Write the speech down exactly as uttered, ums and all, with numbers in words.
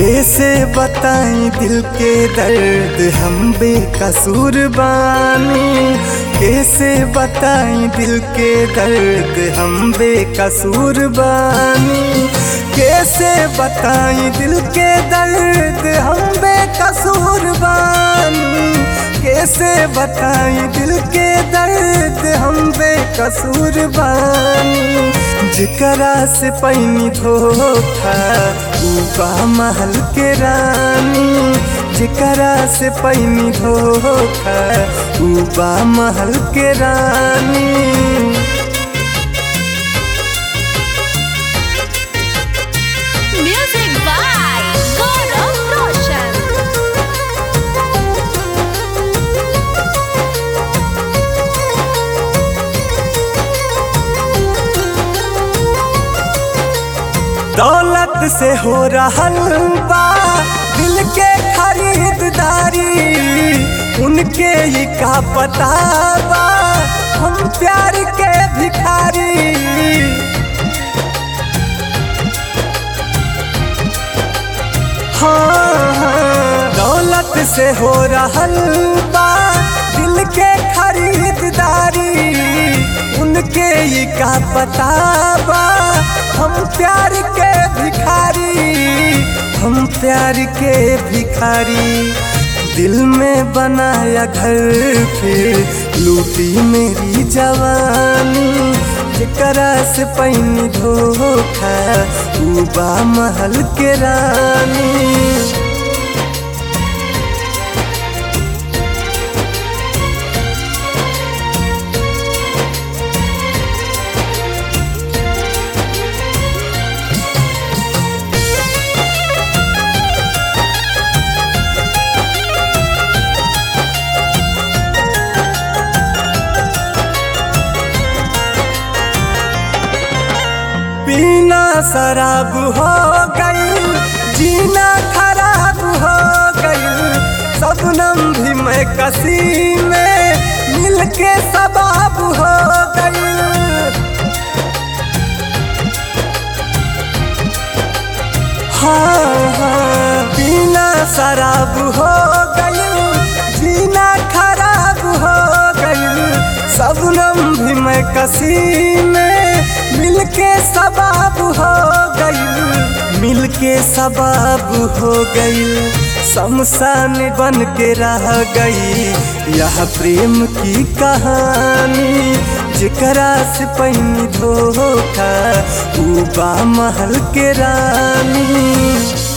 कैसे बताएं दिल के दर्द हम बेकसूर बानी। कैसे बताएं दिल के दर्द हम बेकसूर बानी। कैसे बताएं दिल के दर्द हम बेकसूर बानी। कैसे बताएं दिल के दर्द हम बेकसूर बानी। जिकरा से पैनी धोखा ऊबा महल के रानी। जिकरा से पैनी धोखा ऊबा महल के रानी। Music by Gaurav Roshan. दौलत से हो रहल बा दिल के खरीदारी। उनके ही का पता बा हम प्यार के भिखारी। हाँ हाँ दौलत से हो रहल बा दिल के खरीदारी। उनके ही का पता बा हम प्यार के भिखारी। हम प्यार के भिखारी। दिल में बनाया घर फिर लूटी मेरी जवानी। जिकरा से पैनी धोखा ऊबा महल के रानी। पीना शराब हो गई जीना खराब हो गई। शबनम भी मैं कसी में मिलके सबाब हो गई। हाँ हाँ पीना शराब हो गई जीना खराब हो गई। शबनम भी मैं कसी में मिलके सबाब हो गई। मिलके सबाब हो गई। शमशान बन के रह गई यह प्रेम की कहानी। जिकरा से पैनी धोखा ऊबा महल के रानी।